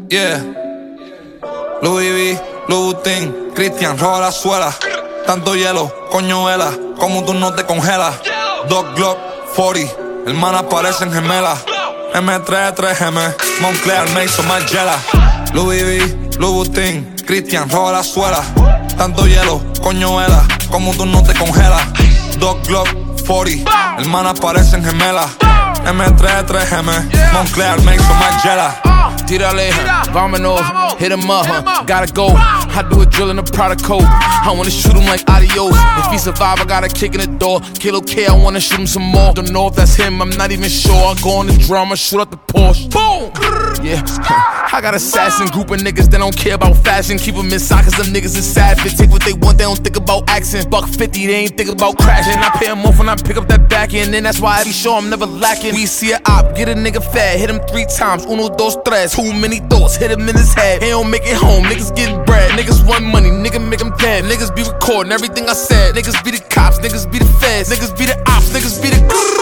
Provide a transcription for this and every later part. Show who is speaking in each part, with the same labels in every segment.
Speaker 1: Yeah. Louis V, Louboutin, Christian, roba la suela. Tanto hielo, coño vela, como tú no te congelas. Dog Glock, 40, hermanas parecen gemelas. M3, 3M, Moncler, Mason, Margiela. Louis V, Louboutin, Christian, roba la suela. Tanto hielo, coño vela, como tú no te congelas. Dog Glock, 40, hermanas parecen gemelas. M3, 3M, Moncler, Mason, Margiela.
Speaker 2: Tírale, vámonos, hit him up, gotta go. I do a drill in the product code. I wanna shoot him like adios. If he survive, I gotta kick in the door. Kilo K, I wanna shoot him some more. Don't know if that's him, I'm not even sure. I go on the drum, I shoot out the Porsche. Boom! Yeah, I got assassin group of niggas that don't care about fashion. Keep them inside cause them niggas is savage. Take what they want, they don't think about accent. $150, they ain't think about crashing. I pay them off when I pick up that back end. And that's why I be sure I'm never lacking. We see a op, get a nigga fat, hit him 3 times. Uno, dos, tres. Too many thoughts, hit him in his head. He don't make it home, niggas getting bread. Niggas want money, nigga make them dead. Niggas be recording everything I said. Niggas be the cops, niggas be the feds. Niggas be the ops, niggas be the...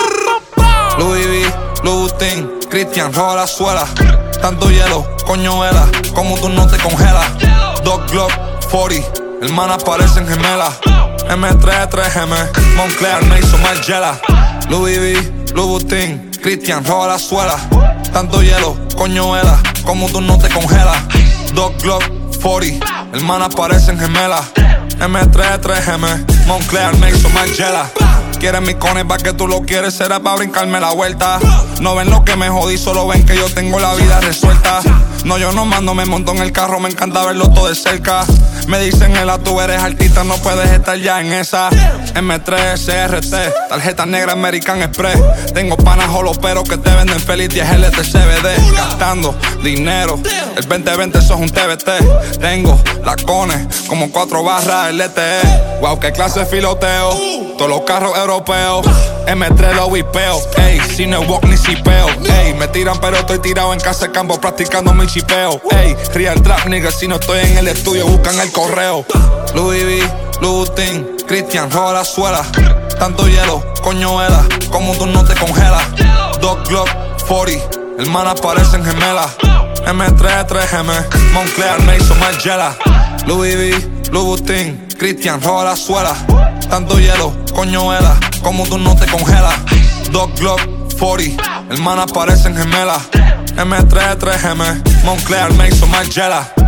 Speaker 1: Louis V, Louboutin, Christian, roba la suela. Tanto hielo, coño vela, como tú no te congelas. Dog Glock, 40, hermanas parecen gemelas. M3, 3M, Moncler, Mason, Margiela. Louis V, Louboutin, Christian, roba la suela. Tanto hielo, coño vela, como tú no te congelas. Dog Glock, 40, hermanas parecen gemelas. M3, 3M, Moncler, Mason, Margiela. Quieres mi cone pa' que tú lo quieres, será pa' brincarme la vuelta. No ven lo que me jodí, solo ven que yo tengo la vida resuelta. No, yo no mando, me monto en el carro, me encanta verlo todo de cerca. Me dicen, Ela, tú eres artista, no puedes estar ya en esa. M3, CRT, tarjeta negra American Express. Tengo panas pero que te venden feliz 10 LTCBD. Gastando dinero, el 2020 eso es un TBT. Tengo la cone, como 4 barras LTE. Wow, qué clase de filoteo, todos los carros europeos. M3 lo whipeo, ey, si no walk ni sipeo, ey, me tiran pero estoy tirado en casa de campo practicando mi chipeo, ey, real trap nigga, si no estoy en el estudio buscan el correo. Louis V, Louboutin, Christian, roba la suela. Tanto hielo, coño vela, como tú no te congelas. Dog Glock, 40, hermanas parecen gemelas. M3, 3M, Moncler, Mason, Margiela. Louis V, Louboutin, Christian, roba la suela. Tanto hielo, coño vela, como tú no te congelas. Dog Glock, 40, hermanas parecen gemelas. M3, 3M, Moncler, Mason, Margiela.